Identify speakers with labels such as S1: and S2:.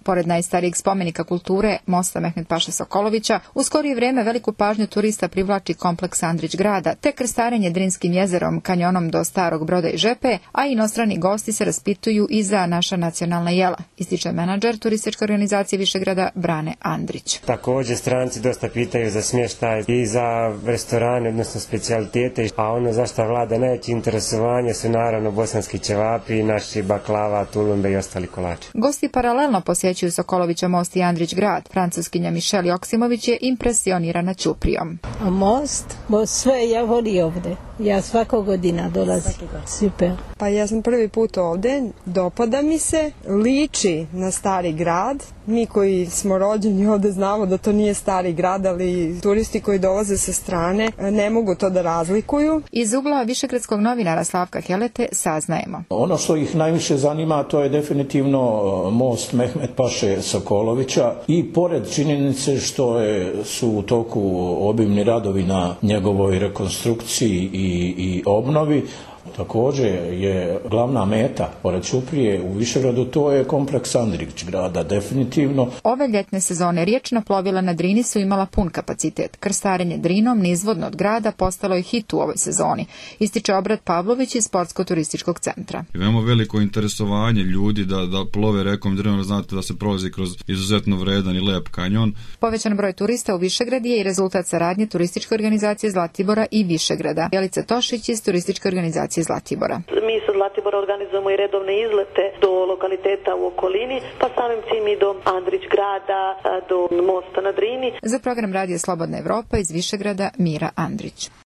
S1: Pored najstarijeg spomenika kulture, mosta Mehmet Paše Sokolovića, u skorije vrijeme veliku pažnju turista privlači kompleks Andrić grada, te krstarenje Drinskim jezerom, kanjonom do Starog Broda i Žepe, a inostrani gosti se raspituju i za naša nacionalna jela, ističe menadžer turističke organizacije Višegrada Brane Andrić.
S2: Također stranci dosta pitaju za smještaj i za restorane, odnosno specijalitete, a ono za što vlada najveće interesovanje su naravno bosanski ćevapi, naši baklava, tulumbe i ostali kolači.
S1: Gosti paralelno posjećuju Sokolovića most i Andrić grad. Francuskinja Mišel Joksimović je impresionirana Ćuprijom.
S3: A most? Sve ja voli ovdje. Ja svakog godina dolazim. Super.
S4: Pa ja sam prvi put ovdje, dopada mi se, liči na stari grad. Mi koji smo rođeni ovdje znamo da to nije stari grad, ali turisti koji dolaze sa strane ne mogu to da razlikuju.
S1: Iz ugla višegradskog novinara Slavka Helete saznajemo.
S5: Ono što ih najviše zanima to je definitivno most Mehmet Paše Sokolovića i pored činjenice što su u toku obimni radovi na njegovoj rekonstrukciji i obnovi. Također je glavna meta pored Ćuprije u Višegradu, to je kompleks Andrić grada, definitivno.
S1: Ove ljetne sezone riječna plovila na Drini su imala pun kapacitet. Krstarenje Drinom nizvodno od grada postalo je hit u ovoj sezoni, ističe Obrat Pavlović iz Sportsko-turističkog centra.
S6: Imamo veliko interesovanje ljudi da plove rekom Drinom, znate da se prolazi kroz izuzetno vredan i lep kanjon.
S1: Povećan broj turista u Višegrad je i rezultat saradnje turističke organizacije Zlatibora i Višegrada. Jelica Tošić iz turističke organizacije Zlatibora.
S7: Mi iz Zlatibora organizujemo i redovne izlete do lokaliteta u okolini, pa samim tim i do Andrić grada, do mosta na Drini.
S1: Za program Radija Slobodna Evropa iz Višegrada Mira Andrić.